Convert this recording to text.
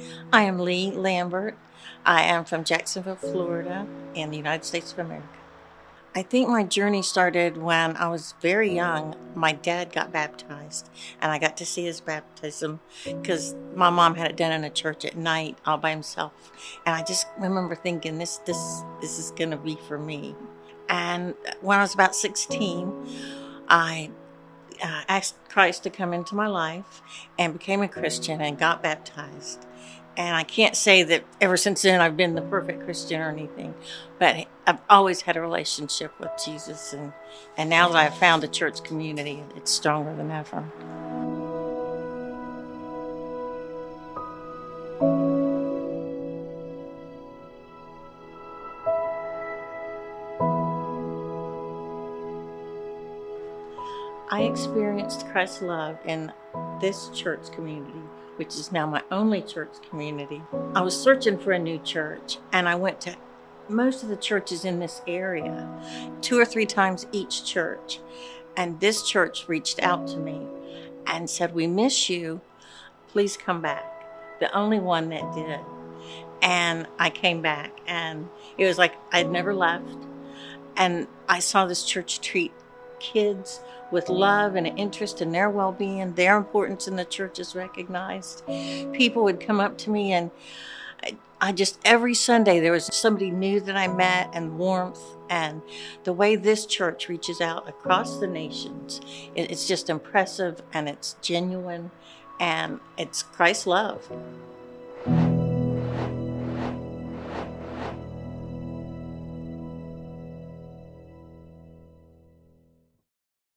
I am Lee Lambert. I am from Jacksonville, Florida, in the United States of America. I think my journey started when I was very young. My dad got baptized, and I got to see his baptism because my mom had it done in a church at night all by himself. And I just remember thinking, this is going to be for me. And when I was about 16, I asked Christ to come into my life and became a Christian and got baptized. And I can't say that ever since then I've been the perfect Christian or anything, but I've always had a relationship with Jesus. And now that I've found a church community, it's stronger than ever. I experienced Christ's love in this church community, which is now my only church community. I was searching for a new church, and I went to most of the churches in this area, 2 or 3 times each church. And this church reached out to me and said, "We miss you. Please come back." The only one that did. And I came back, and it was like I'd never left. And I saw this church treat kids with love and an interest in their well-being. Their importance in the church is recognized. People would come up to me, and I just, every Sunday there was somebody new that I met, and warmth, and the way this church reaches out across the nations, it's just impressive, and it's genuine, and it's Christ's love.